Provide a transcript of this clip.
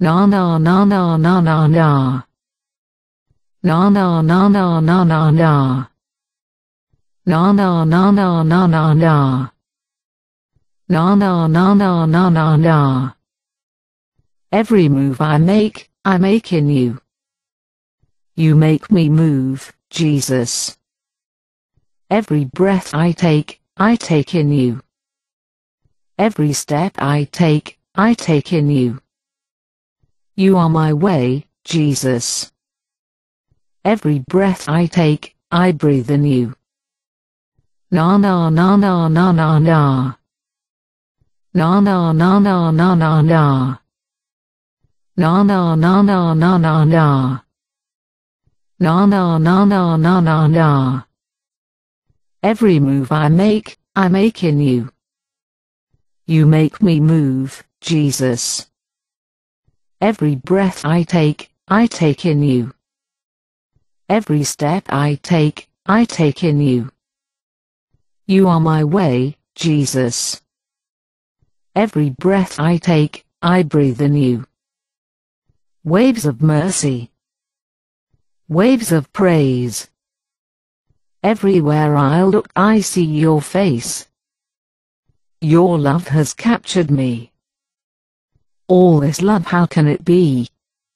Na na na na na na na. Na na na na na na na. Na na na na na na na. Na na na na na na na. Every move I make in you. You make me move, Jesus. Every breath I take in you. Every step I take in you. You are my way, Jesus. Every breath I take, I breathe in you. Na na na na na na na. Na na na na na na na. Na na na na na na na. Na na na na na na na. Every move I make in you. You make me move, Jesus. Every breath I take in you. Every step I take in you. You are my way, Jesus. Every breath I take, I breathe in you. Waves of mercy. Waves of praise. Everywhere I look I see your face. Your love has captured me. All this love, how can it be?